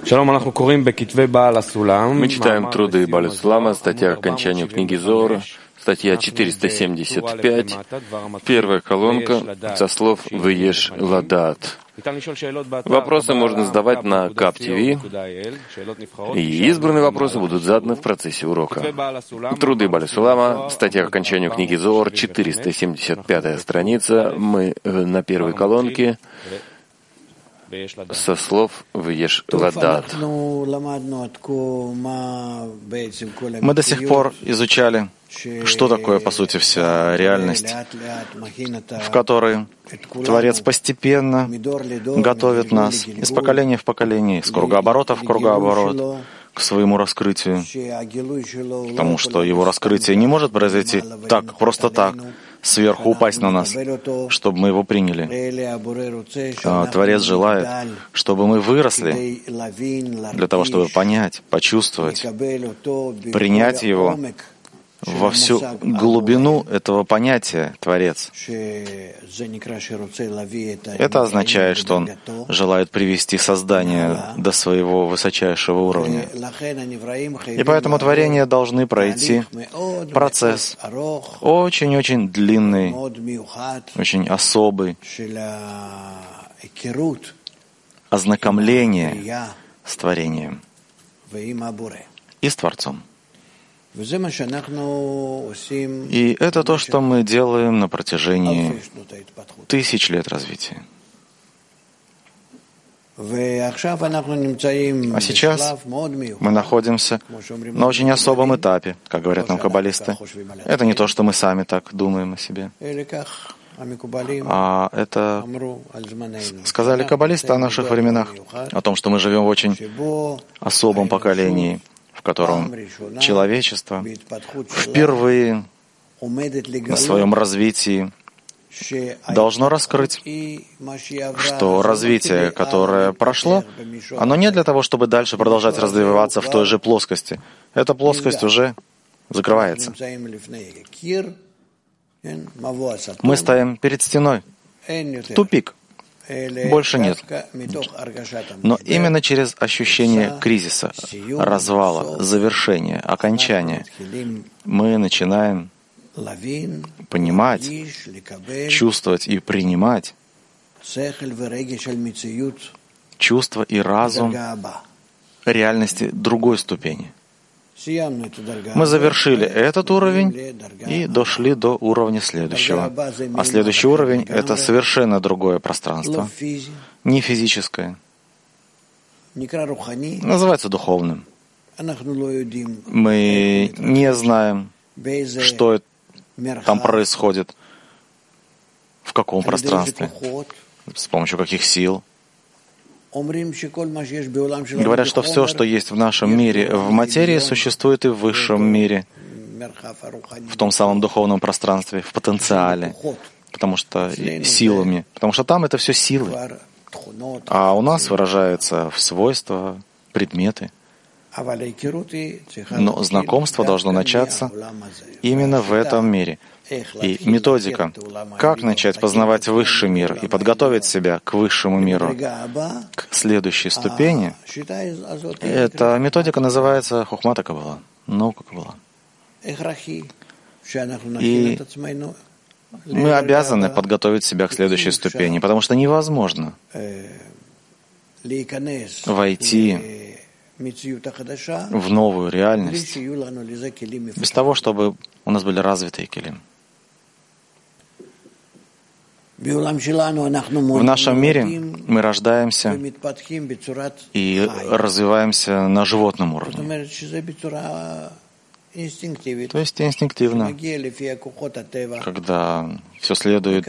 Мы читаем труды Бааля Сулама, статья к окончанию книги Зоар, статья 475, первая колонка, со слов «Вееш ладаат». Вопросы можно задавать на Кап-ТВ, и избранные вопросы будут заданы в процессе урока. Труды Бааля Сулама, статья к окончанию книги Зоар, 475 страница, мы на первой колонке, со слов «Вееш ладаат». Мы до сих пор изучали, что такое, по сути, вся реальность, в которой Творец постепенно готовит нас из поколения в поколение, из кругооборота в кругооборот, к своему раскрытию, потому что его раскрытие не может произойти так, просто так, сверху упасть на нас, чтобы мы его приняли. Творец желает, чтобы мы выросли для того, чтобы понять, почувствовать, принять его во всю глубину этого понятия «Творец». Это означает, что он желает привести создание до своего высочайшего уровня. И поэтому творения должны пройти процесс очень-очень длинный, очень особый, ознакомления с творением и с Творцом. И это то, что мы делаем на протяжении тысяч лет развития. А сейчас мы находимся на очень особом этапе, как говорят нам каббалисты. Это не то, что мы сами так думаем о себе. А это сказали каббалисты о наших временах, о том, что мы живем в очень особом поколении, в котором человечество впервые на своем развитии должно раскрыть, что развитие, которое прошло, оно не для того, чтобы дальше продолжать развиваться в той же плоскости. Эта плоскость уже закрывается. Мы стоим перед стеной. Тупик. Больше нет. Но именно через ощущение кризиса, развала, завершения, окончания мы начинаем понимать, чувствовать и принимать чувство и разум реальности другой ступени. Мы завершили этот уровень и дошли до уровня следующего. А следующий уровень — это совершенно другое пространство, не физическое. Называется духовным. Мы не знаем, что там происходит, в каком пространстве, с помощью каких сил. Говорят, что все, что есть в нашем мире, в материи, существует и в высшем мире, в том самом духовном пространстве, в потенциале, потому что силами, потому что там это все силы, а у нас выражается в свойства, предметы. Но знакомство должно начаться именно в этом мире. И методика, как начать познавать высший мир и подготовить себя к высшему миру, к следующей ступени, эта методика называется Хохмат ха-Каббала, наука Каббала. И мы обязаны подготовить себя к следующей ступени, потому что невозможно войти в новую реальность без того, чтобы у нас были развитые келим. В нашем мире мы рождаемся и развиваемся на животном уровне. То есть инстинктивно, когда все следует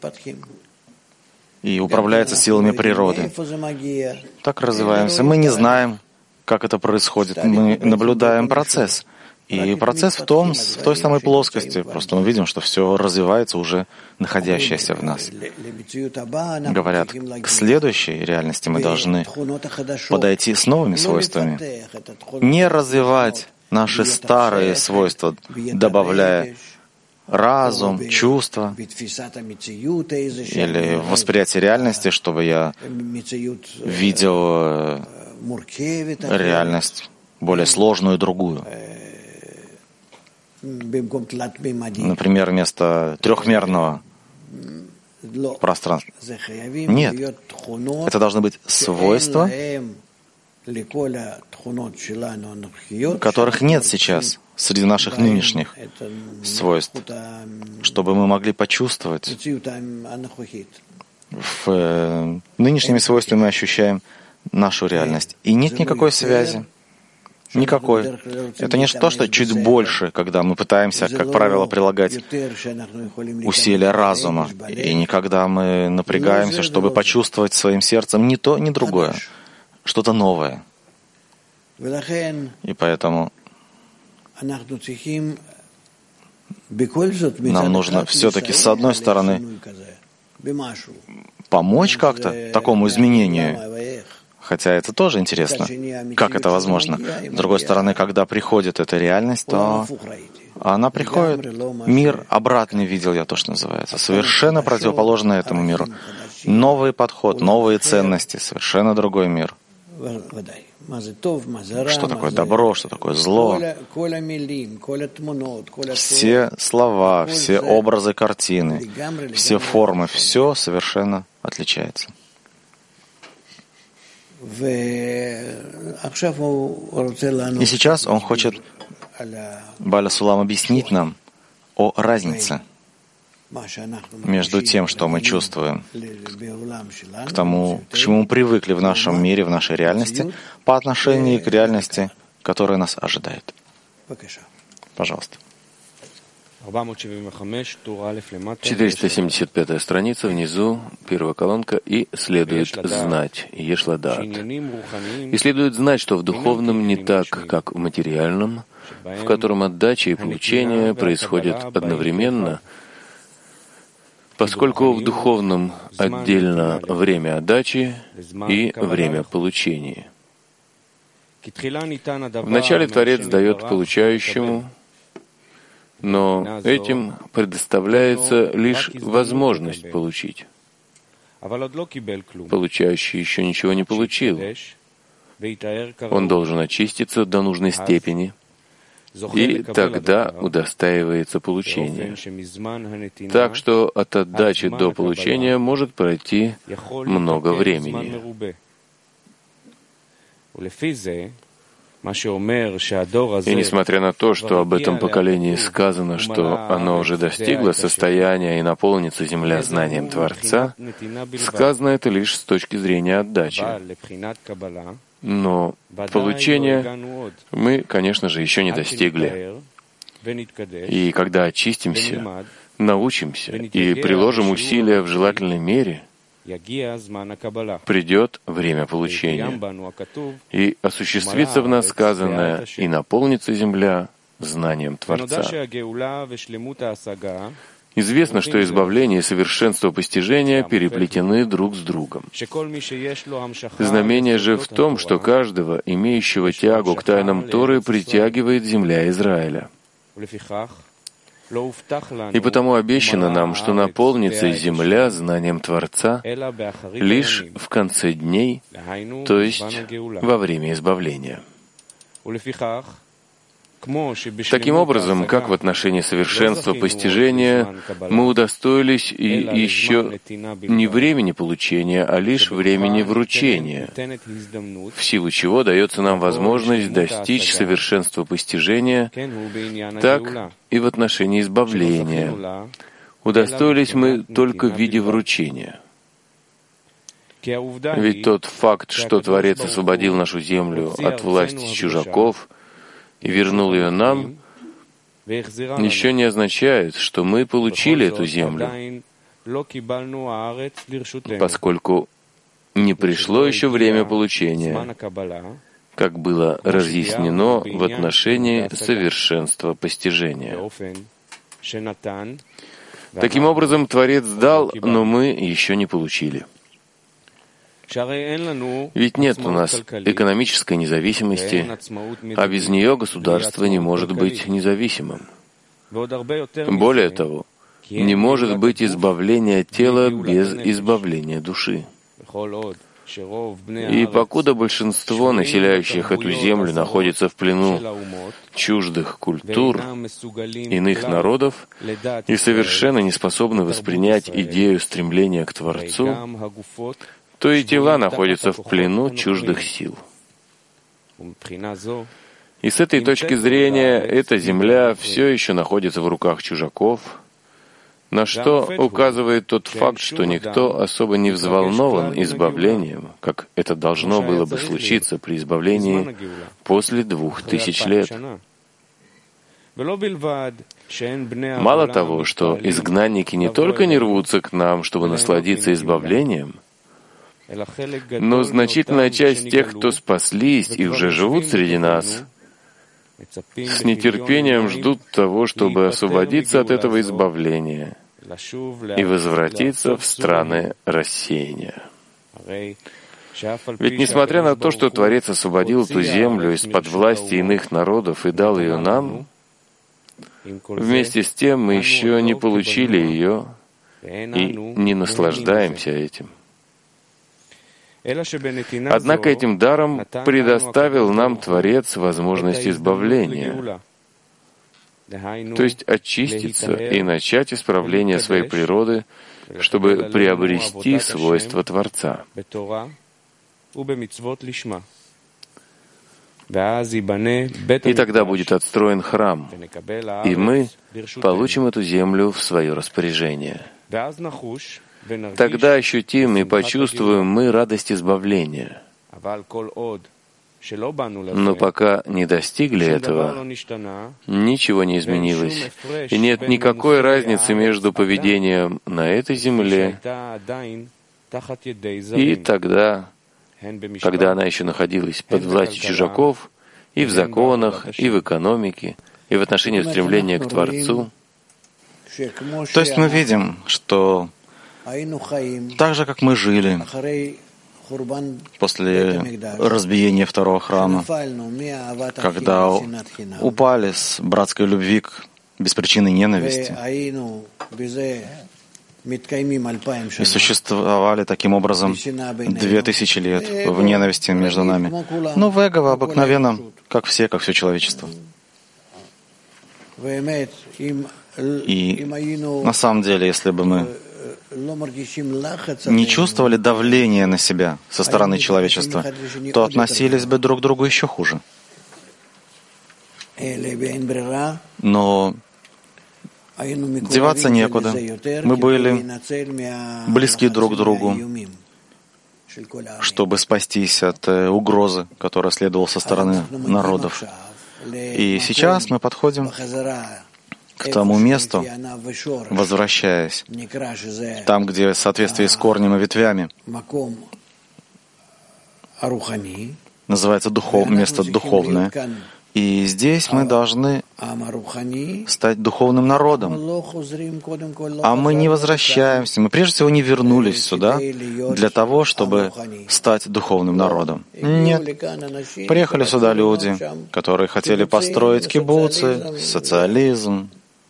и управляется силами природы. Так развиваемся. Мы не знаем, как это происходит. Мы наблюдаем процесс. И процесс в той самой плоскости. Просто мы видим, что все развивается уже находящееся в нас. Говорят, к следующей реальности мы должны подойти с новыми свойствами. Не развивать наши старые свойства, добавляя разум, чувства или восприятие реальности, чтобы я видел реальность более сложную, другую. Например, вместо трехмерного пространства. Нет, это должны быть свойства, которых нет сейчас среди наших нынешних свойств, чтобы мы могли почувствовать. Нынешними свойствами мы ощущаем нашу реальность. И нет никакой связи. Никакой. Это не то, что чуть больше, когда мы пытаемся, как правило, прилагать усилия разума, и не когда мы напрягаемся, чтобы почувствовать своим сердцем ни то, ни другое, что-то новое. И поэтому нам нужно все-таки, с одной стороны, помочь как-то такому изменению, хотя это тоже интересно, как это возможно. С другой стороны, когда приходит эта реальность, то она приходит. Мир обратный видел я, то, что называется, совершенно противоположный этому миру. Новый подход, новые ценности, совершенно другой мир. Что такое добро, что такое зло? Все слова, все образы картины, все формы, все совершенно отличается. И сейчас он хочет, Бааля Сулам, объяснить нам о разнице между тем, что мы чувствуем, к тому, к чему мы привыкли в нашем мире, в нашей реальности, по отношению к реальности, которая нас ожидает. Пожалуйста. 475 страница, внизу, первая колонка, и следует знать, Ешладаат. И следует знать, что в духовном не так, как в материальном, в котором отдача и получение происходят одновременно, поскольку в духовном отдельно время отдачи и время получения. Вначале Творец дает получающему, но этим предоставляется лишь возможность получить. Получающий еще ничего не получил. Он должен очиститься до нужной степени, и тогда удостаивается получения. Так что от отдачи до получения может пройти много времени. И несмотря на то, что об этом поколении сказано, что оно уже достигло состояния и наполнится земля знанием Творца, сказано это лишь с точки зрения отдачи. Но получения мы, конечно же, еще не достигли. И когда очистимся, научимся и приложим усилия в желательной мере, придет время получения, и осуществится в нас сказанное, и наполнится земля знанием Творца. Известно, что избавление и совершенство постижения переплетены друг с другом. Знамение же в том, что каждого, имеющего тягу к тайнам Торы, притягивает земля Израиля. И потому обещано нам, что наполнится земля знанием Творца лишь в конце дней, то есть во время избавления. Таким образом, как в отношении совершенства постижения, мы удостоились и еще не времени получения, а лишь времени вручения, в силу чего дается нам возможность достичь совершенства постижения, так и в отношении избавления. Удостоились мы только в виде вручения. Ведь тот факт, что Творец освободил нашу землю от власти чужаков и вернул ее нам, еще не означает, что мы получили эту землю, поскольку не пришло еще время получения, как было разъяснено в отношении совершенства постижения. Таким образом, Творец дал, но мы еще не получили. Ведь нет у нас экономической независимости, а без нее государство не может быть независимым. Более того, не может быть избавления тела без избавления души. И покуда большинство населяющих эту землю находится в плену чуждых культур, иных народов, и совершенно не способны воспринять идею стремления к Творцу, то и тела находятся в плену чуждых сил. И с этой точки зрения эта земля все еще находится в руках чужаков, на что указывает тот факт, что никто особо не взволнован избавлением, как это должно было бы случиться при избавлении после 2000 лет. Мало того, что изгнанники не только не рвутся к нам, чтобы насладиться избавлением, но значительная часть тех, кто спаслись и уже живут среди нас, с нетерпением ждут того, чтобы освободиться от этого избавления и возвратиться в страны рассеяния. Ведь несмотря на то, что Творец освободил эту землю из-под власти иных народов и дал ее нам, вместе с тем мы еще не получили ее и не наслаждаемся этим. Однако этим даром предоставил нам Творец возможность избавления, то есть очиститься и начать исправление своей природы, чтобы приобрести свойства Творца. И тогда будет отстроен храм, и мы получим эту землю в свое распоряжение. Тогда ощутим и почувствуем мы радость избавления. Но пока не достигли этого, ничего не изменилось, и нет никакой разницы между поведением на этой земле и тогда, когда она еще находилась под властью чужаков, и в законах, и в экономике, и в отношении стремления к Творцу. То есть мы видим, что так же, как мы жили после разбиения второго храма, когда упали с братской любви к беспричинной ненависти и существовали таким образом 2000 лет в ненависти между нами. Но в эго обыкновенно, как все человечество. И на самом деле, если бы мы не чувствовали давления на себя со стороны человечества, то относились бы друг к другу еще хуже. Деваться некуда. Мы были близки друг к другу, чтобы спастись от угрозы, которая следовала со стороны народов. И сейчас мы подходим к тому месту, возвращаясь, там, где в соответствии с корнем и ветвями называется место духовное. И здесь мы должны стать духовным народом. А мы не возвращаемся, мы прежде всего не вернулись сюда для того, чтобы стать духовным народом. Нет. Приехали сюда люди, которые хотели построить кибуцы, социализм,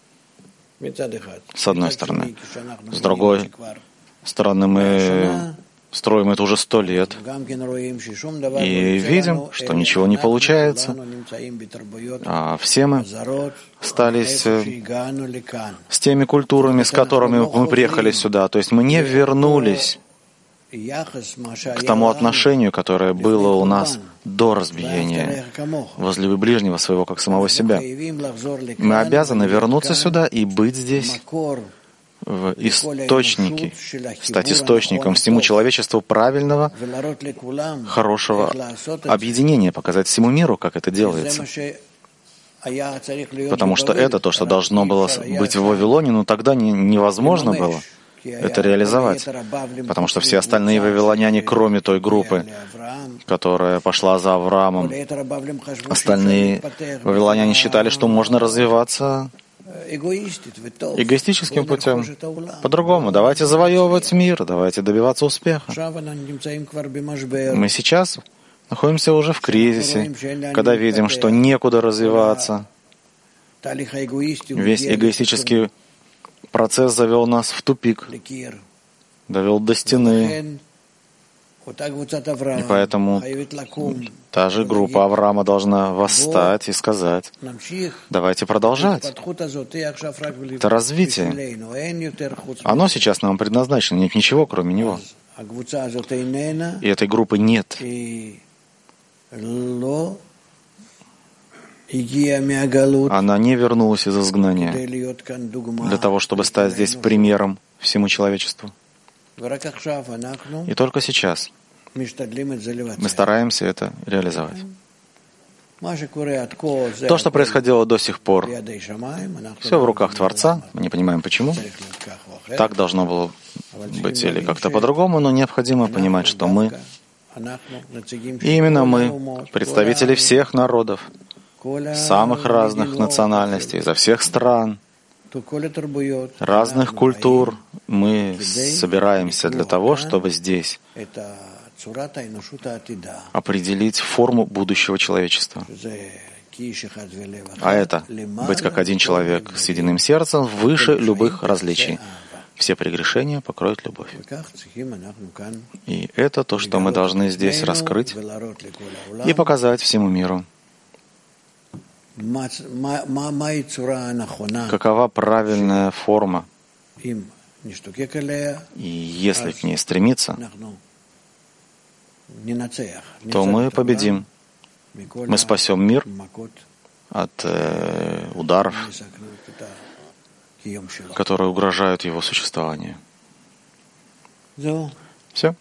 с одной стороны. С другой стороны, мы строим это уже 100 лет и видим, что ничего не получается. А все мы остались с теми культурами, с которыми мы приехали сюда. То есть мы не вернулись к тому отношению, которое было у нас до разбиения. Возлюби ближнего своего, как самого себя. Мы обязаны вернуться сюда и быть здесь, в источнике, стать источником всему человечеству правильного, хорошего объединения, показать всему миру, как это делается. Потому что это то, что должно было быть в Вавилоне, но тогда невозможно было это реализовать. Потому что все остальные вавилоняне, кроме той группы, которая пошла за Авраамом, остальные вавилоняне считали, что можно развиваться эгоистическим путем. По-другому. Давайте завоевывать мир, давайте добиваться успеха. Мы сейчас находимся уже в кризисе, когда видим, что некуда развиваться. Весь эгоистический процесс завел нас в тупик, довел до стены. И поэтому та же группа Авраама должна восстать и сказать: давайте продолжать. Это развитие. Оно сейчас нам предназначено, нет ничего, кроме него. И этой группы нет. Она не вернулась из изгнания для того, чтобы стать здесь примером всему человечеству. И только сейчас мы стараемся это реализовать. То, что происходило до сих пор, все в руках Творца, мы не понимаем почему. Так должно было быть или как-то по-другому, но необходимо понимать, что мы, и именно мы, представители всех народов, самых разных национальностей, изо всех стран, разных культур, мы собираемся для того, чтобы здесь определить форму будущего человечества. А это быть как один человек с единым сердцем выше любых различий. Все прегрешения покроет любовь. И это то, что мы должны здесь раскрыть и показать всему миру. Какова правильная форма? И если к ней стремиться, то мы победим. Мы спасем мир от ударов, которые угрожают его существованию. Все.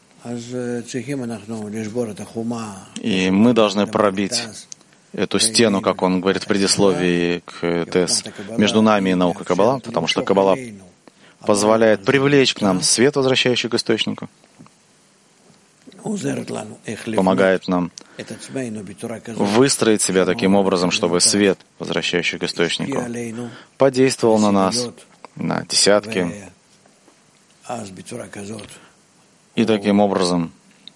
И мы должны пробить эту стену, как он говорит в предисловии к ТЭС, между нами и наукой Каббала, потому что Каббала позволяет привлечь к нам свет, возвращающий к источнику, помогает нам выстроить себя таким образом, чтобы свет, возвращающий к источнику, подействовал на нас, на десятки, и таким образом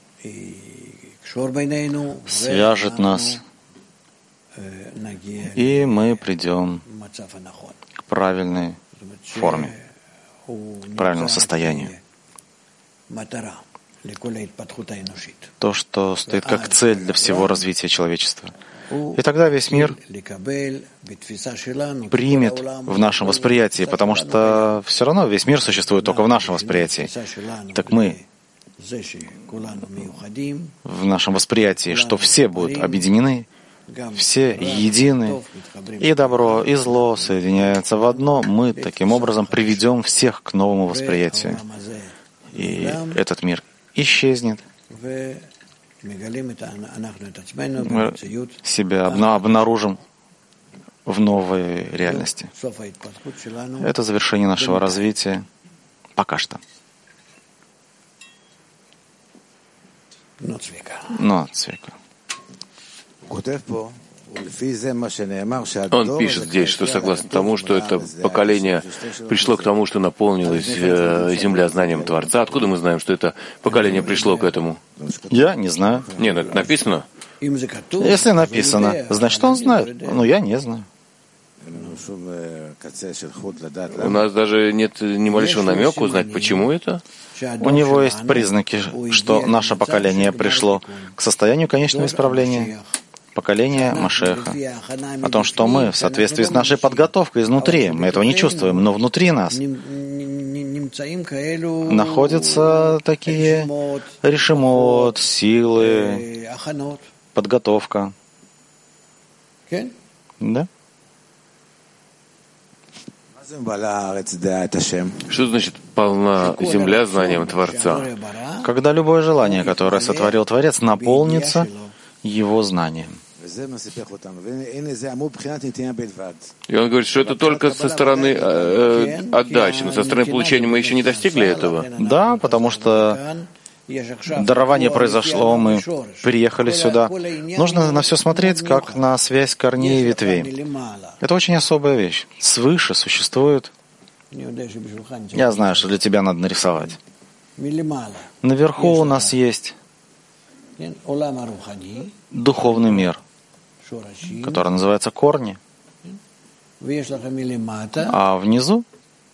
свяжет нас, и мы придем к правильной форме, к правильному состоянию. То, что стоит как цель для всего развития человечества. И тогда весь мир примет в нашем восприятии, потому что все равно весь мир существует только в нашем восприятии. Так мы в нашем восприятии, что все будут объединены, все едины, и добро, и зло соединяются в одно, мы таким образом приведем всех к новому восприятию. И этот мир исчезнет. Мы себя обнаружим в новой реальности. Это завершение нашего развития пока что. Но, Цвика. Он пишет здесь, что согласно тому, что это поколение пришло к тому, что наполнилась земля знанием Творца. Откуда мы знаем, что это поколение пришло к этому? Я не знаю. Нет, это написано? Если написано, значит, он знает. Но я не знаю. У нас даже нет ни малейшего намека узнать, почему это. У него есть признаки, что наше поколение пришло к состоянию конечного исправления. Поколение Машеха. О том, что мы в соответствии с нашей подготовкой изнутри, мы этого не чувствуем, но внутри нас находятся такие решимот, силы, подготовка. Да? Что значит полна земля знанием Творца? Когда любое желание, которое сотворил Творец, наполнится его знанием. И он говорит, что это только со стороны отдачи, но со стороны получения мы еще не достигли этого. Да, потому что дарование произошло, мы приехали сюда. Нужно на все смотреть, как на связь корней и ветвей. Это очень особая вещь. Свыше существует. Я знаю, что для тебя надо нарисовать. Наверху у нас есть духовный мир, который называется корни. А внизу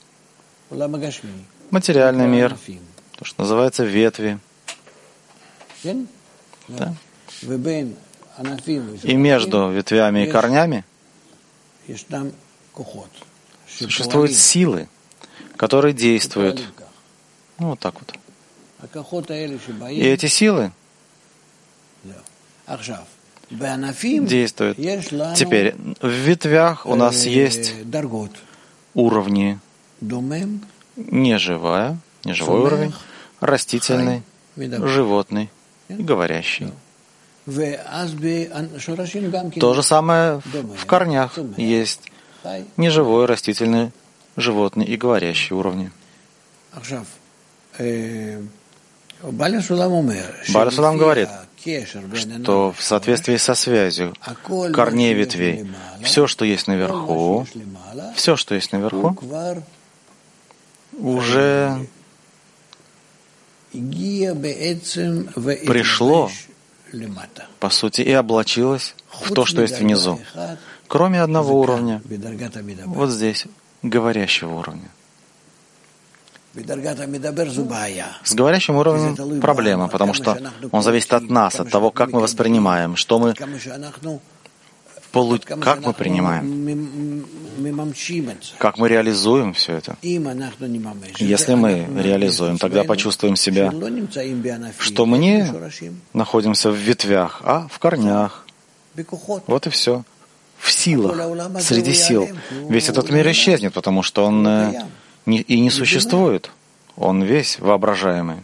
материальный мир, то, что называется ветви. Да. И между ветвями и корнями существуют силы, которые действуют. Ну, вот так вот. И эти силы действуют. Теперь в ветвях у нас есть уровни: неживой уровень, растительный, животный и говорящий. То же самое в корнях есть неживой, растительный, животный и говорящий уровни. Бааль Сулам говорит, что в соответствии со связью корней ветвей, все, что есть наверху, уже пришло, по сути, и облачилось в то, что есть внизу, кроме одного уровня, вот здесь, говорящего уровня. С говорящим уровнем проблема, потому что он зависит от нас, от того, как мы воспринимаем, как мы принимаем, как мы реализуем все это. Если мы реализуем, тогда почувствуем себя, что мы не находимся в ветвях, а в корнях. Вот и все. В силах, среди сил. Весь этот мир исчезнет, потому что он и не существует. Он весь воображаемый.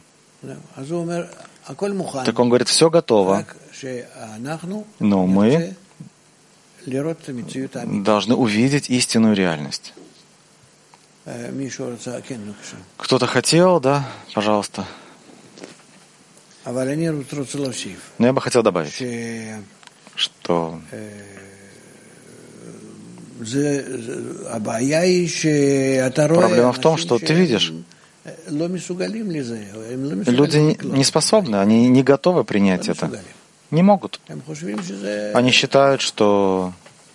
Так он говорит, все готово, но мы должны увидеть истинную реальность. Кто-то хотел, да? Пожалуйста. Но я бы хотел добавить, что проблема в том, что ты видишь, люди не способны, они не готовы принять это. Не могут. Они считают, что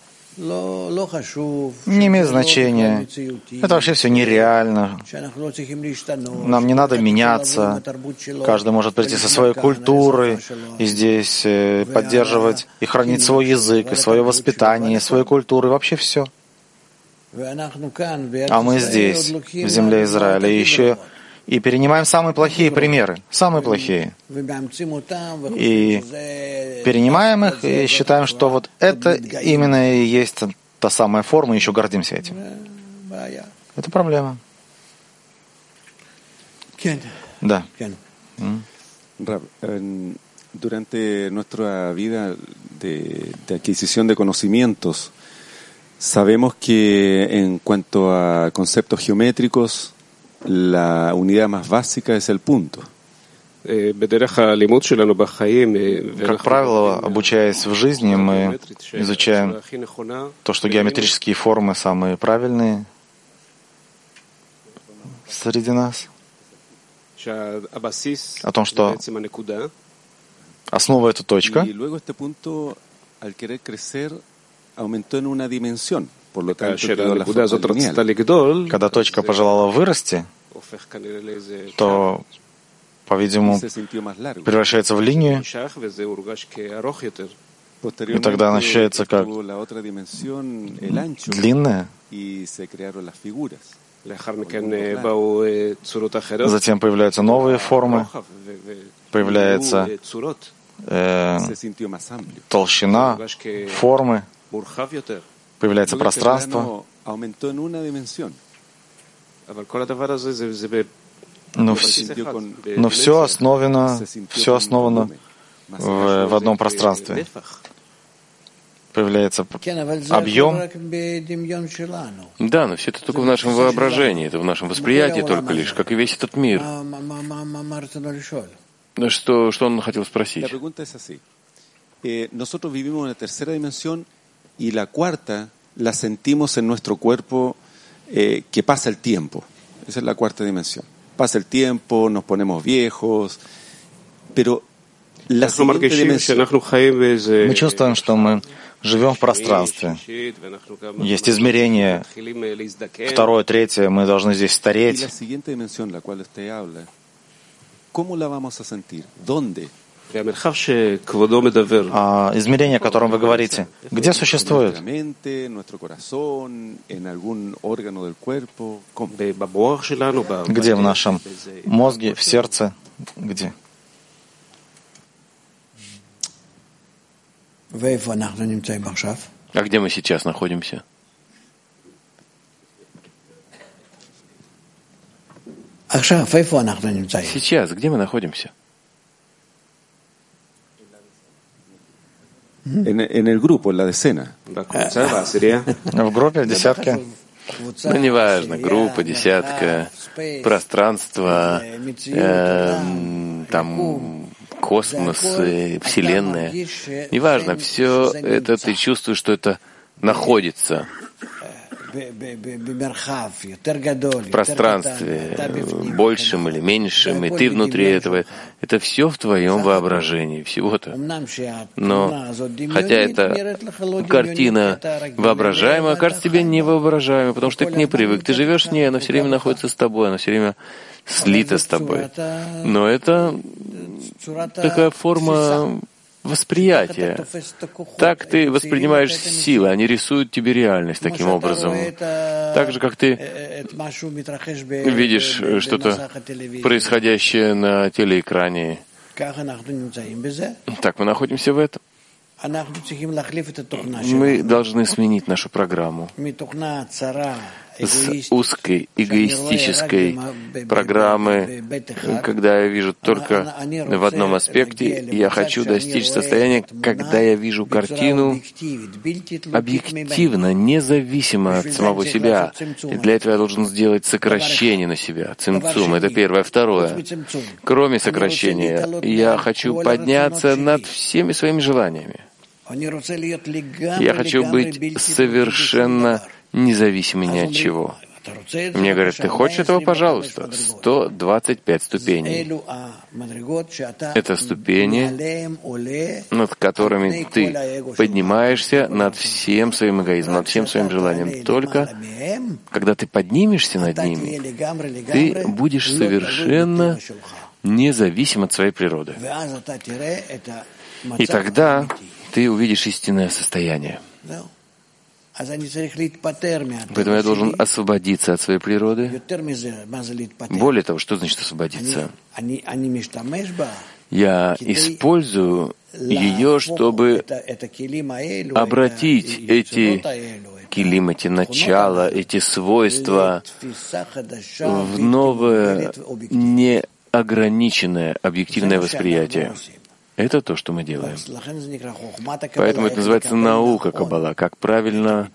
не имеет значения. Это вообще все нереально. Нам не надо меняться. Каждый может прийти со своей культурой и здесь поддерживать и хранить свой язык, и свое воспитание, и свою культуру, и вообще все. А мы здесь, в земле Израиля, еще и перенимаем самые плохие примеры, самые плохие. И перенимаем их, и считаем, что вот это именно и есть та самая форма, и еще гордимся этим. Это проблема. Да. Durante nuestra vida de adquisición de conocimientos, sabemos que en cuanto a conceptos geométricos, la unidad más básica es el punto. Как правило, обучаясь в жизни, мы изучаем то, что геометрические формы самые правильные среди нас, о том, что основа — это точка, когда точка пожелала вырасти, то, по-видимому, превращается в линию, и тогда она ощущается как длинная. Затем появляются новые формы, появляется толщина формы, появляется пространство. Но все основано в одном пространстве. Появляется объем. Да, но все это только в нашем воображении, это в нашем восприятии только лишь, как и весь этот мир. Что он хотел спросить? Nosotros vivimos en la tercera dimensión y la cuarta la sentimos en nuestro cuerpo que pasa el tiempo. Esa es la cuarta dimensión. Pasa el tiempo, nos ponemos viejos, pero la siguiente dimensión... Мы чувствуем, что мы живем в пространстве. Есть измерение второе, третье, мы должны здесь стареть. ¿Cómo la vamos a sentir? ¿Dónde? измерение, о котором вы говорите, где существует? Где в нашем мозге, в сердце? Где? А где мы сейчас находимся? Сейчас, где мы находимся? En el grupo, en la decena. В группе, в десятке? Ну, неважно, группа, десятка, пространство, там, космос, Вселенная. Неважно, все это ты чувствуешь, что это находится в пространстве, большим или меньшим, и ты внутри этого. Это все в твоем воображении, всего-то. Но, хотя эта картина воображаемая, кажется тебе невоображаемой, потому что ты к ней привык. Ты живешь с ней, она все время находится с тобой, она все время слита с тобой. Но это такая форма восприятие. Так ты воспринимаешь силы, они рисуют тебе реальность таким образом. Так же, как ты видишь что-то происходящее на телеэкране. Так мы находимся в этом. Мы должны сменить нашу программу с узкой, эгоистической программы, когда я вижу только в одном аспекте, я хочу достичь состояния, когда я вижу картину объективно, независимо от самого себя. И для этого я должен сделать сокращение на себя. Цимцум — это первое. Второе. Кроме сокращения, я хочу подняться над всеми своими желаниями. Я хочу быть совершенно независимый ни от чего. Мне говорят, ты хочешь этого? Пожалуйста. 125 ступеней. Это ступени, над которыми ты поднимаешься над всем своим эгоизмом, над всем своим желанием. Только когда ты поднимешься над ними, ты будешь совершенно независим от своей природы. И тогда ты увидишь истинное состояние. Поэтому я должен освободиться от своей природы. Более того, что значит освободиться? Я использую ее, чтобы обратить эти килим, эти начала, эти свойства в новое, неограниченное объективное восприятие. Это то, что мы делаем. Поэтому это называется наука Каббала, как правильно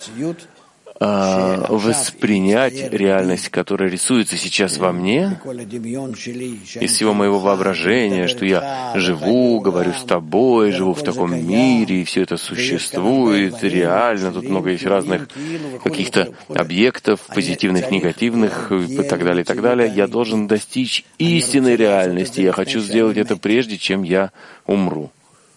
воспринять реальность, которая рисуется сейчас во мне, из всего моего воображения, что я живу, говорю с тобой, живу в таком мире, и все это существует, реально, тут много есть разных каких-то объектов, позитивных, негативных, и так далее, и так далее. Я должен достичь истинной реальности. Я хочу сделать это прежде, чем я умру.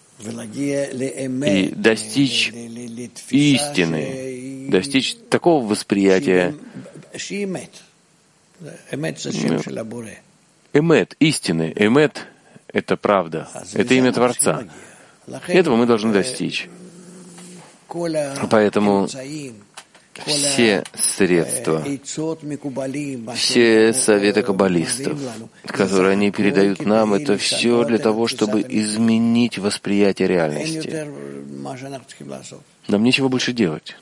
И достичь истины, достичь такого восприятия эмет, истины. Эмет — это правда, это имя Творца. Этого мы должны достичь. Поэтому все средства, все советы каббалистов, которые они передают нам, это все для того, чтобы изменить восприятие реальности. Нам нечего больше делать.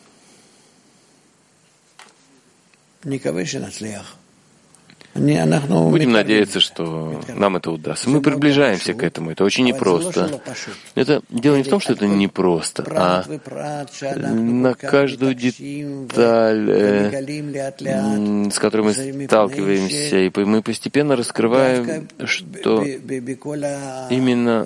Будем надеяться, что нам это удастся. Мы приближаемся к этому. Это очень непросто. Это дело не в том, что это непросто, а на каждую деталь, с которой мы сталкиваемся, и мы постепенно раскрываем, что именно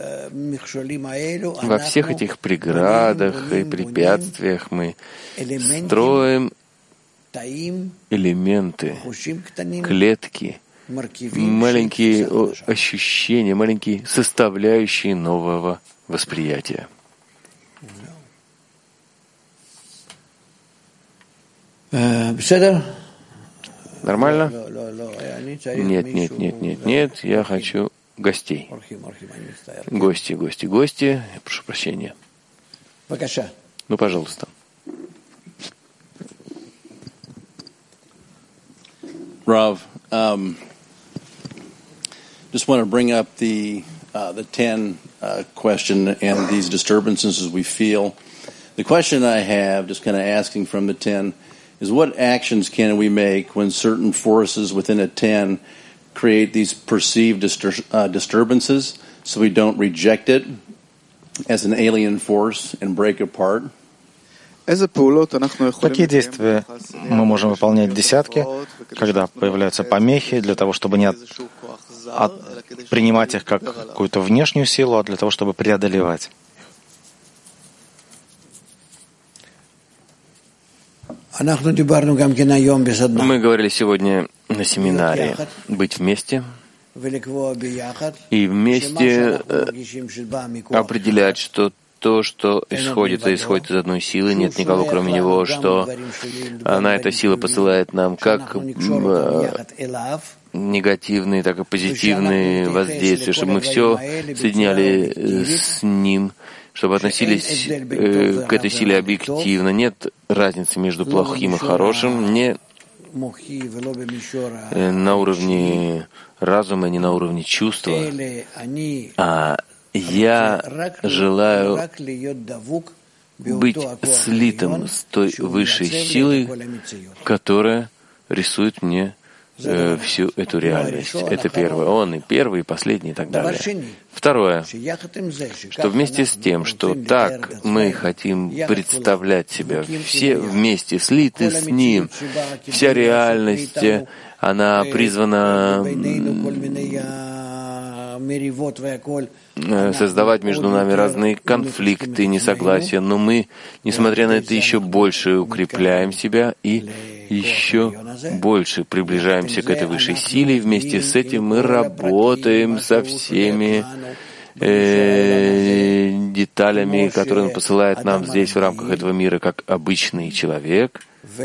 во всех этих преградах и препятствиях мы строим элементы, клетки, маленькие ощущения, маленькие составляющие нового восприятия. Нормально? Нет, я хочу гостей. Гости. Я прошу прощения. Ну, пожалуйста. Rav, just want to bring up the 10 question and these disturbances we feel. The question I have, just kind of asking from the 10, is what actions can we make when certain forces within a 10 create these perceived disturbances so we don't reject it as an alien force and break apart? Какие действия мы можем выполнять десятки, когда появляются помехи, для того, чтобы не принимать их как какую-то внешнюю силу, а для того, чтобы преодолевать? Мы говорили сегодня на семинаре быть вместе и вместе определять, что то, что исходит из одной силы, нет никого кроме него, что она, эта сила, посылает нам как негативные, так и позитивные воздействия, чтобы мы все соединяли с ним, чтобы относились к этой силе объективно. Нет разницы между плохим и хорошим, не на уровне разума, не на уровне чувства. А я желаю быть слитым с той высшей силой, которая рисует мне всю эту реальность. Это первое. Он и первый, и последний, и так далее. Второе, что вместе с тем, что так мы хотим представлять себя, все вместе слиты с Ним, вся реальность, она призвана создавать между нами разные конфликты, несогласия, но мы, несмотря на это, еще больше укрепляем себя и еще больше приближаемся к этой высшей силе, и вместе с этим мы работаем со всеми деталями, которые Он посылает нам здесь, в рамках этого мира, как обычный человек.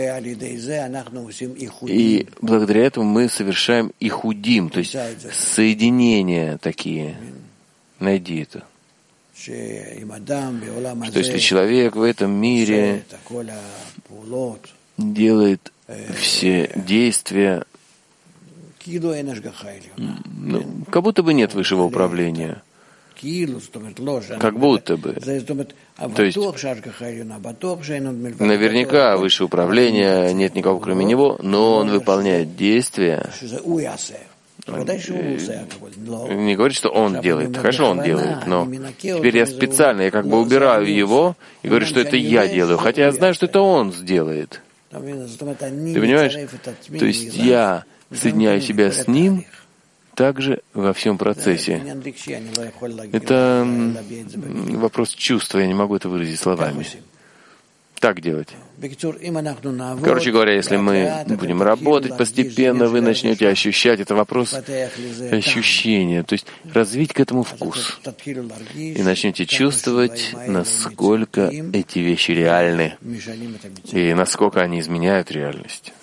И благодаря этому мы совершаем ихудим, то есть соединения такие. Найди это. Что если человек в этом мире делает все действия, как будто бы нет высшего управления. Как будто бы. То есть наверняка высшее управление, нет никого кроме него, но он выполняет действия. Не говорит, что он делает. Хорошо, он делает, но теперь я специально, я как бы убираю его и говорю, что это я делаю, хотя я знаю, что это он сделает. Ты понимаешь? То есть я соединяю себя с ним также во всем процессе. Это вопрос чувства, я не могу это выразить словами. Так делать. Короче говоря, если мы будем работать постепенно, вы начнете ощущать, это вопрос ощущения, то есть развить к этому вкус. И начнете чувствовать, насколько эти вещи реальны и насколько они изменяют реальность.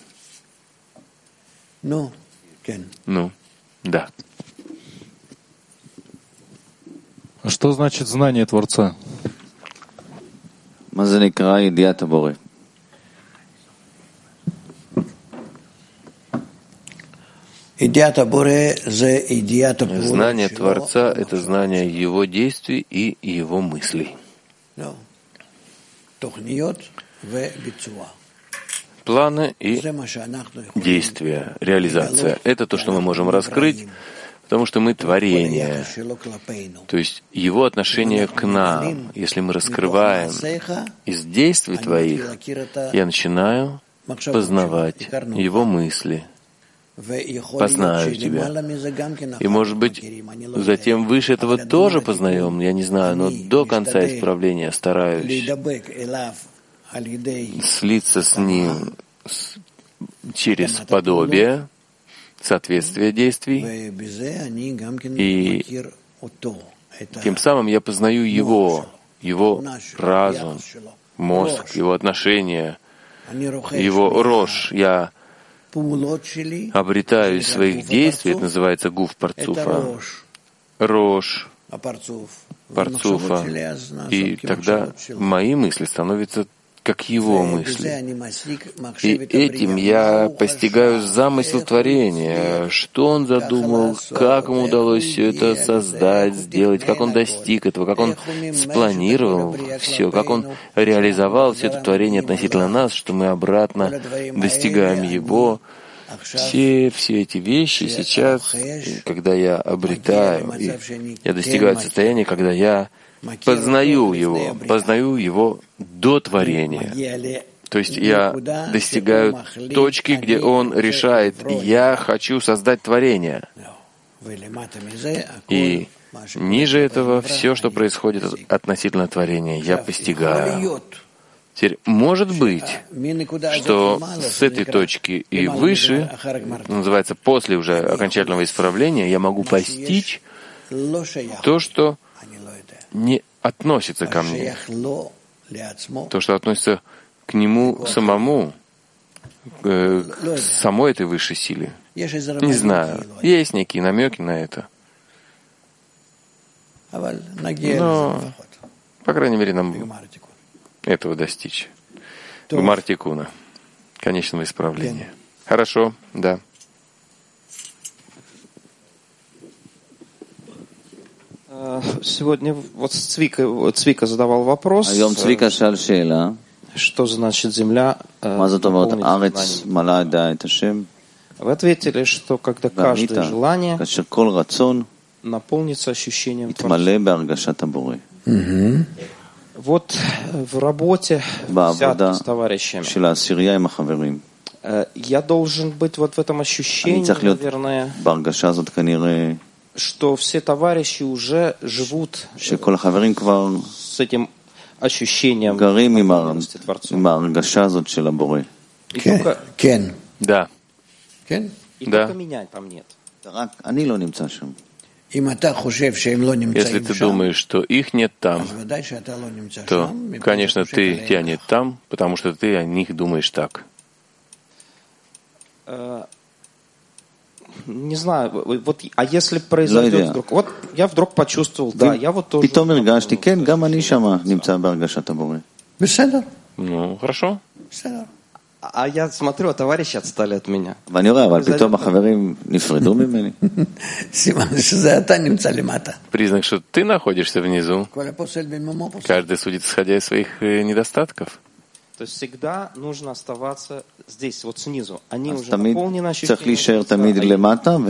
Ну, да. А что значит знание Творца? Знание Творца — это знание Его действий и Его мыслей. Планы и действия, реализация — это то, что мы можем раскрыть, потому что мы творение, то есть Его отношение к нам. Если мы раскрываем из действий Твоих, я начинаю познавать Его мысли, познаю Тебя. И, может быть, затем выше этого тоже познаем, я не знаю, но до конца исправления стараюсь слиться с Ним через подобие, соответствие действий, и тем самым я познаю Его разум, мозг, Его отношения, Его рожь. Я обретаю из своих действий, это называется гуф парцуфа, рожь Парцуфа, и тогда мои мысли становятся как его мысли. И этим я постигаю замысел творения, что он задумал, как ему удалось все это создать, сделать, как он достиг этого, как он спланировал все, как он реализовал все это творение относительно нас, что мы обратно достигаем его. Все эти вещи сейчас, когда я обретаю, я достигаю состояния, когда я познаю его до творения. То есть я достигаю точки, где он решает, я хочу создать творение. И ниже этого все, что происходит относительно творения, я постигаю. Теперь, может быть, что с этой точки и выше, называется после уже окончательного исправления, я могу постичь то, что не относится ко мне, то, что относится к нему самому, к самой этой высшей силе. Не знаю, есть некие намеки на это. Но, по крайней мере, нам этого достичь. Гмар Тикуна, конечного исправления. Хорошо, да. Сегодня вот Цвика задавал вопрос, что значит земля наполнит знанием. Вы ответили, что когда каждое желание наполнится ощущением Творца. Вот в работе с товарищами я должен быть вот в этом ощущении, наверное, что все товарищи уже живут с этим ощущением наполненности Творцом. Да. И только меня там нет. Если ты думаешь, что их нет там, то, конечно, тебя нет там, потому что ты о них думаешь так. Не знаю, вот, а если произойдет вдруг, вот я вдруг почувствовал, да, я вот тоже. Ну, хорошо. А я смотрю, а товарищи отстали от меня. Признак, что ты находишься внизу. Каждый судит, исходя из своих недостатков. То есть всегда нужно оставаться здесь, вот снизу. Они уже наполнены ощущением.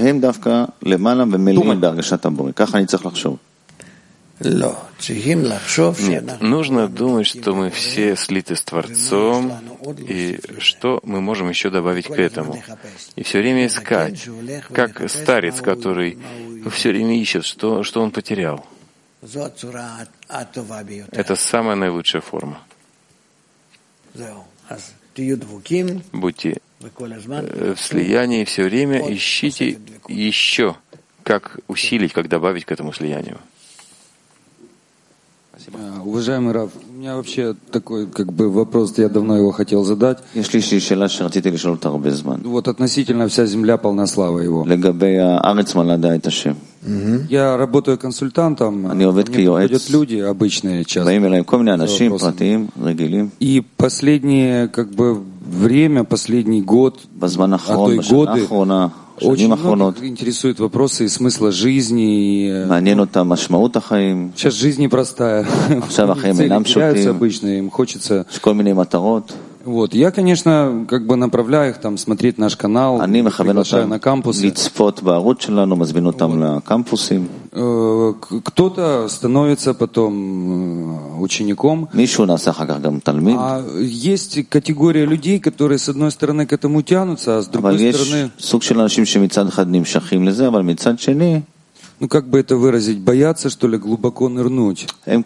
Нет, нужно думать, что мы все слиты с Творцом, и что мы можем еще добавить к этому. И все время искать, как старец, который все время ищет, что он потерял. Это самая наилучшая форма. Будьте в слиянии все время, ищите еще, как усилить, как добавить к этому слиянию. Уважаемый Рав, у меня вообще такой вопрос, я давно его хотел задать. Вот относительно вся земля полна славы его. Я работаю консультантом, мне приходят люди обычные часто. И последнее время, последний год, а то и годы, очень многих интересуют вопросы смысла жизни. Сейчас жизнь непростая. Цели теряются обычно, им хочется. Вот. Я, конечно, направляю их смотреть наш канал, приглашаю на кампусы. Кто-то становится потом учеником. А есть категория людей, которые, с одной стороны, к этому тянутся, а с другой стороны, как бы это выразить, боятся, что ли, глубоко нырнуть.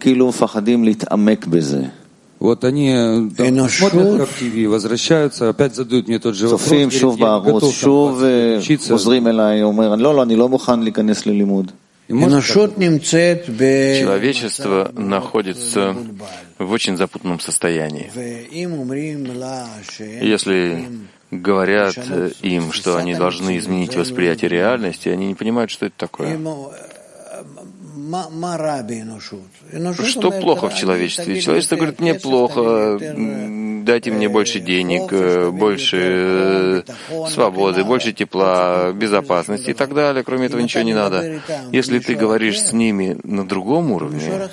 Вот они смотрят как ТВ, возвращаются, опять задают мне тот же вопрос, говорят, я готов учиться. Человечество находится в очень запутанном состоянии. Если говорят им, что они должны изменить восприятие реальности, они не понимают, что это такое. Что плохо в человечестве? Человечество говорит, мне плохо, дайте мне больше денег, больше свободы, больше тепла, безопасности и так далее. Кроме этого ничего не надо. Если ты говоришь с ними на другом уровне,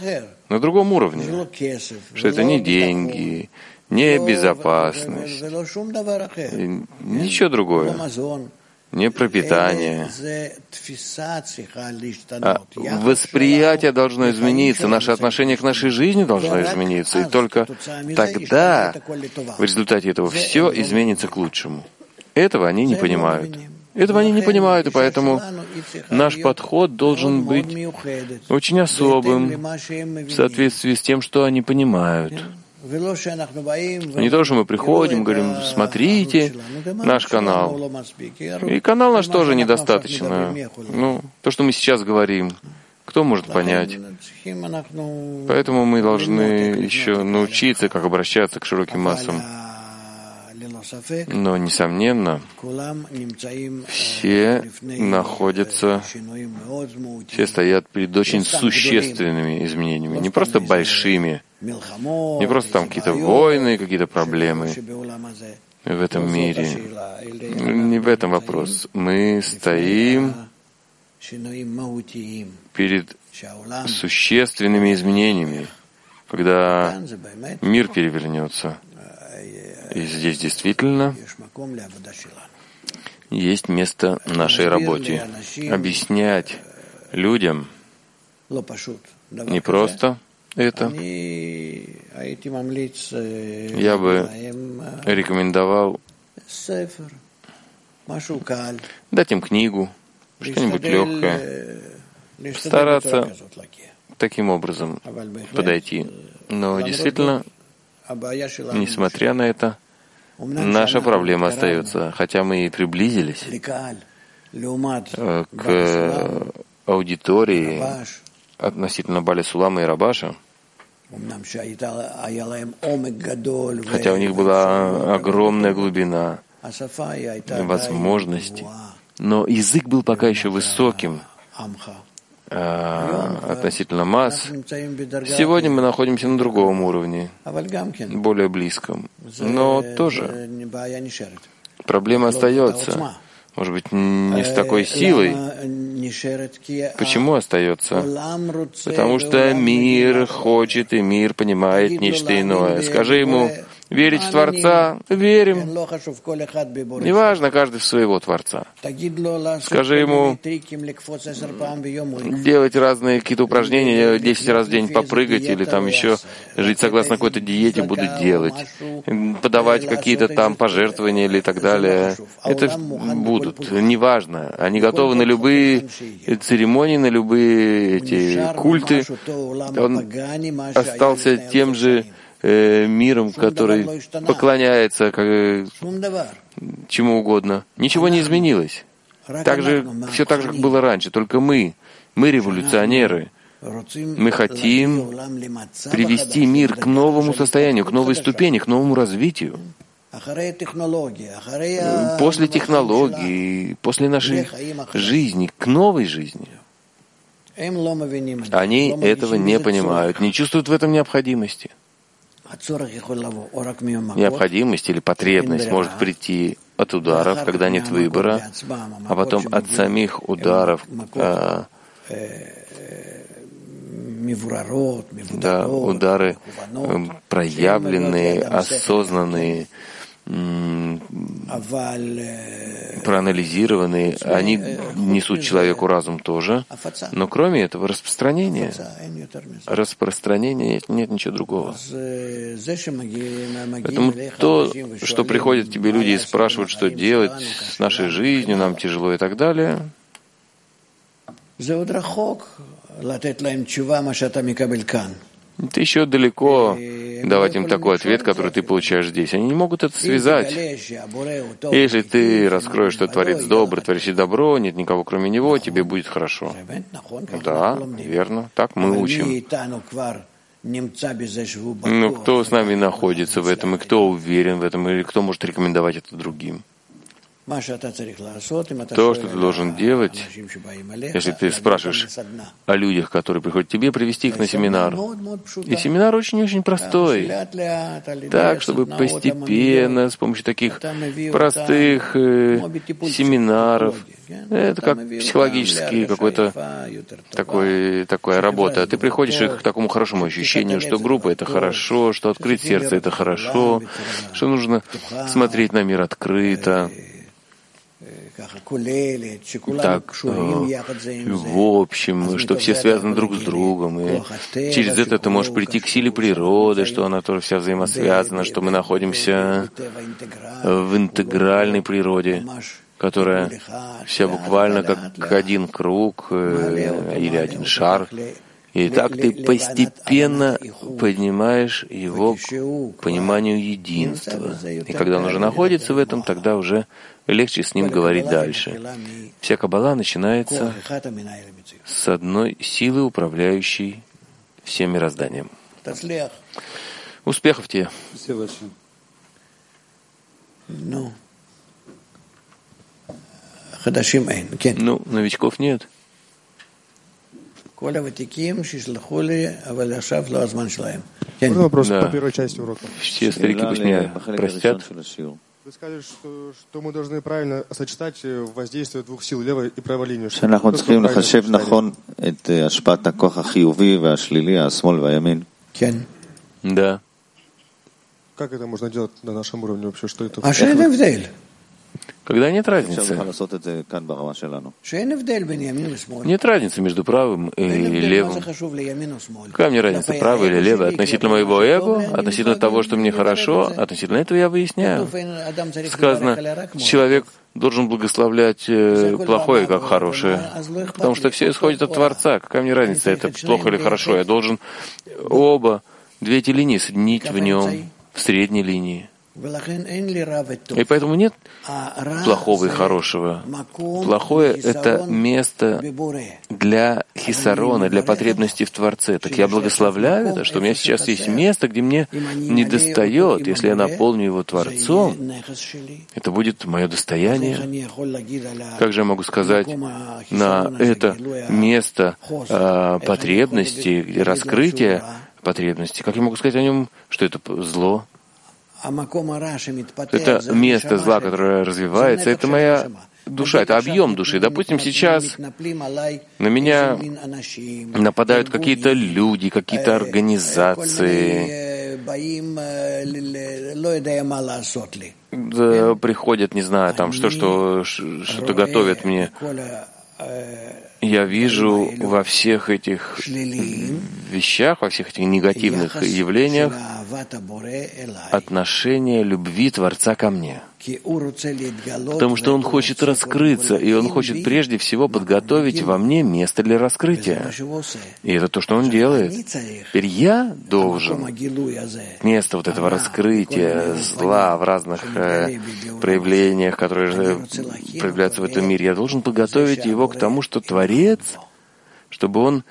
что это не деньги, не безопасность, ничего другое, не пропитание. Восприятие должно измениться, наше отношение к нашей жизни должно измениться, и только тогда в результате этого все изменится к лучшему. Этого они не понимают. И поэтому наш подход должен быть очень особым в соответствии с тем, что они понимают. Не то, что мы приходим, говорим, смотрите наш канал. И канал наш тоже недостаточно. То, что мы сейчас говорим, кто может понять? Поэтому мы должны еще научиться, как обращаться к широким массам. Но, несомненно, все стоят перед очень существенными изменениями, не просто большими, не просто там какие-то войны, какие-то проблемы в этом мире. Не в этом вопрос. Мы стоим перед существенными изменениями, когда мир перевернется. И здесь действительно есть место нашей работе. Объяснять людям не просто это. Я бы рекомендовал дать им книгу, что-нибудь легкое, стараться таким образом подойти. Но действительно, несмотря на это, наша проблема остается, хотя мы и приблизились к аудитории относительно Бали Сулама и Рабаша, хотя у них была огромная глубина, возможности, но язык был пока еще высоким относительно масс. Сегодня мы находимся на другом уровне, более близком. Но тоже проблема остается. Может быть, не с такой силой. Почему остается? Потому что мир хочет, и мир понимает нечто иное. Скажи ему, верить в Творца? Верим. Неважно, каждый в своего Творца. Скажи ему делать разные какие-то упражнения, 10 раз в день попрыгать или там еще жить согласно какой-то диете буду делать, подавать какие-то там пожертвования или так далее. Это будут, неважно. Они готовы на любые церемонии, на любые эти культы. Он остался тем же миром, который поклоняется чему угодно. Ничего не изменилось. Все так же, как было раньше. Только мы революционеры. Мы хотим привести мир к новому состоянию, к новой ступени, к новому развитию. После технологий, после нашей жизни, к новой жизни. Они этого не понимают, не чувствуют в этом необходимости. Необходимость или потребность может прийти от ударов, когда нет выбора, а потом от самих ударов, удары проявленные, осознанные, проанализированные, они несут человеку разум тоже, но кроме этого распространение нет ничего другого. Поэтому то, что приходят к тебе люди и спрашивают, что делать с нашей жизнью, нам тяжело и так далее, ты еще далеко давать им такой ответ, который ты получаешь здесь. Они не могут это связать. Если ты раскроешь, что Творец добрый, творящий добро, нет никого кроме Него, тебе будет хорошо. Да, верно. Так мы учим. Но кто с нами находится в этом, и кто уверен в этом, или кто может рекомендовать это другим? То, что ты должен делать, если ты спрашиваешь о людях, которые приходят к тебе, привести их на семинар. И семинар очень-очень простой. Так, чтобы постепенно, с помощью таких простых семинаров, это как психологический какой-то такая работа. Ты приходишь к такому хорошему ощущению, что группа — это хорошо, что открыть сердце — это хорошо, что нужно смотреть на мир открыто. Так, в общем, что все связаны друг с другом. И через это ты можешь прийти к силе природы, что она тоже вся взаимосвязана, что мы находимся в интегральной природе, которая вся буквально как один круг или один шар. И так ты постепенно поднимаешь его к пониманию единства. И когда он уже находится в этом, тогда уже легче с ним говорить дальше. Вся каббала начинается с одной силы, управляющей всем мирозданием. Успехов тебе! Новичков нет. Вопрос по первой части урока. Все старики пусть меня простят. Вы сказали, что мы должны правильно сочетать воздействие двух сил, левой и правой линии. Да. Как это можно делать на нашем уровне вообще? Что это? Когда нет разницы. Нет разницы между правым и левым. Какая мне разница, правый или левый? Относительно моего эго, относительно того, что мне хорошо, относительно этого я выясняю. Сказано, человек должен благословлять плохое как хорошее, потому что все исходит от Творца. Какая мне разница, это плохо или хорошо? Я должен две эти линии соединить в нем, в средней линии. И поэтому нет плохого и хорошего. Плохое — это место для хисарона, для потребностей в Творце. Так я благословляю это, что у меня сейчас есть место, где мне недостает. Если я наполню его Творцом, это будет мое достояние. Как же я могу сказать на это место потребностей, раскрытия потребностей? Как я могу сказать о нем, что это зло? Это место зла, которое развивается, это моя душа, это объем души. Допустим, сейчас на меня нападают какие-то люди, какие-то организации, приходят, не знаю, там что-то готовят мне. Я вижу во всех этих вещах, во всех этих негативных явлениях отношение любви Творца ко мне. Потому что Он хочет раскрыться, и Он хочет прежде всего подготовить во мне место для раскрытия. И это то, что Он делает. Теперь я должен место вот этого раскрытия зла в разных проявлениях, которые проявляются в этом мире, я должен подготовить его к тому, что Творец, чтобы Он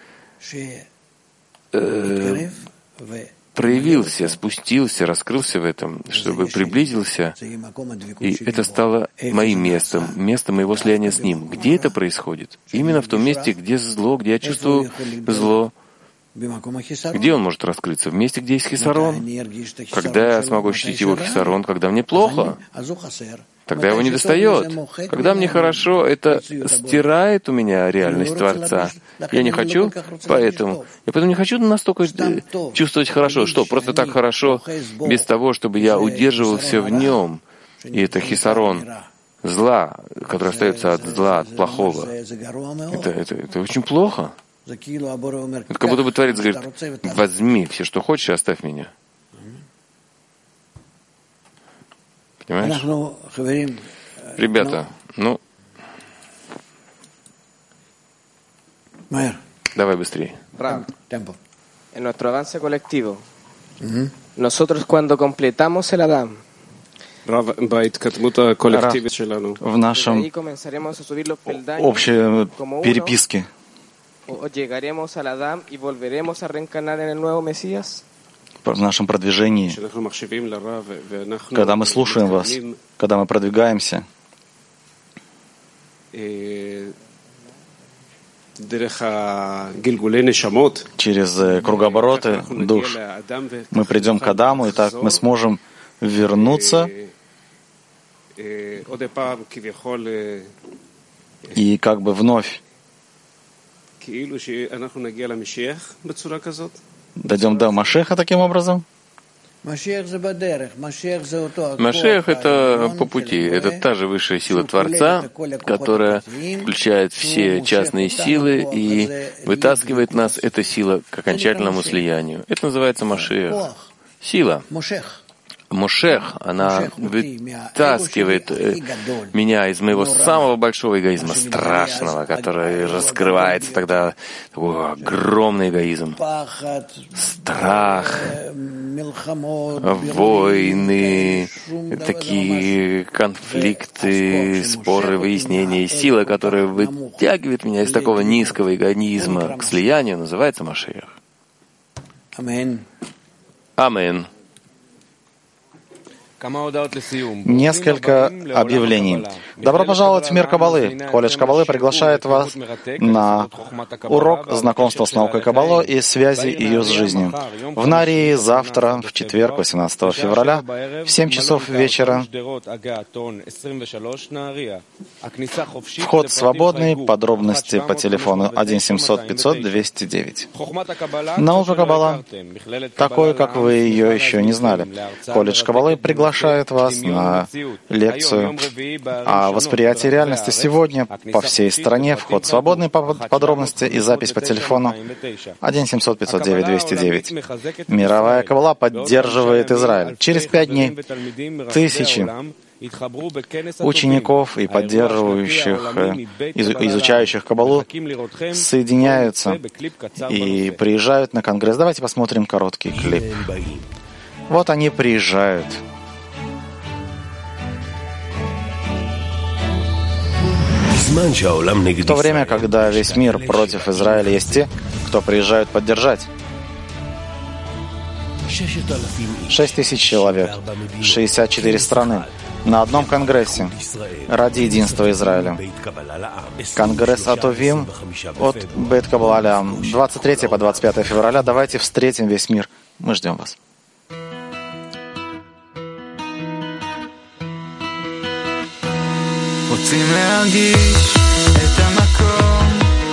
проявился, спустился, раскрылся в этом, чтобы приблизился, и это стало моим местом, местом моего слияния с Ним. Где это происходит? Именно в том месте, где зло, где я чувствую зло. Где он может раскрыться? В месте, где есть хисарон. Когда я смогу ощутить его хисарон? Когда мне плохо? Тогда его не достает. Когда мне хорошо, это стирает у меня реальность Творца. Я не хочу, поэтому не хочу настолько чувствовать хорошо. Что, просто так хорошо, без того, чтобы я удерживался в нем. И это хисарон зла, который остается от зла, от плохого. Это очень плохо. Это как будто бы Творец говорит: возьми все, что хочешь, и оставь меня. Понимаешь? Ребята, давай быстрее. En nuestro avance colectivo, nosotros cuando completamos el Adam, в нашем общей переписке, в нашем продвижении, когда мы слушаем вас, когда мы продвигаемся, через кругообороты душ мы придем к Адаму, и так мы сможем вернуться и как бы вновь дойдем до Машеха таким образом. Машиах — это по пути, это та же высшая сила Творца, которая включает все частные силы и вытаскивает нас, эта сила, к окончательному слиянию. Это называется Машиах. Сила. Мошех, она вытаскивает меня из моего самого большого эгоизма, страшного, который раскрывается тогда, такой огромный эгоизм. Страх, войны, такие конфликты, споры, выяснения. И сила, которая вытягивает меня из такого низкого эгоизма к слиянию, называется Машиах. Амин. Несколько объявлений. Добро пожаловать в мир Каббалы. Колледж Каббалы приглашает вас на урок знакомства с наукой Каббалы и связи ее с жизнью. В Нарии завтра, в четверг, 18 февраля, в 7 часов вечера. Вход свободный, подробности по телефону 1-700-500-209. Наука Каббала, такой, как вы ее еще не знали. Колледж Каббалы приглашает вас на лекцию о восприятии реальности сегодня по всей стране. Вход свободный, подробности и запись по телефону 1-700-500-9-209. Мировая Каббала поддерживает Израиль. Через 5 дней тысячи учеников и поддерживающих, изучающих Каббалу соединяются и приезжают на конгресс. Давайте посмотрим короткий клип. Вот они приезжают. В то время, когда весь мир против Израиля, есть те, кто приезжают поддержать. 6 тысяч человек, 64 страны на одном конгрессе ради единства Израиля. Конгресс Атовим от Бейт Каббала, 23 по 25 февраля. Давайте встретим весь мир. Мы ждем вас. רוצים להרגיש את המקום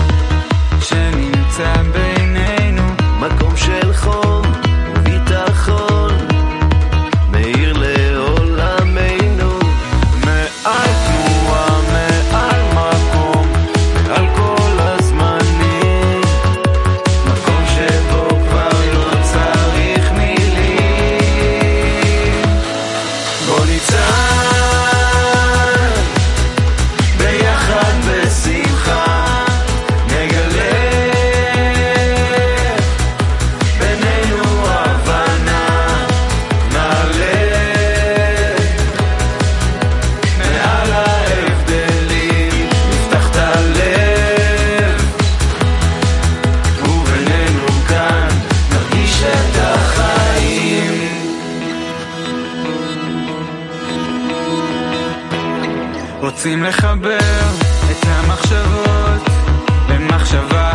שנמצא בינינו, מקום של חום וביטחון מאיר לעולמנו, מעל תנועה, מעל מקום, מעל כל הזמנים, מקום שבו כבר לא צריך מילים. בוא ניצח רוצים לחבר את המחשבות למחשבה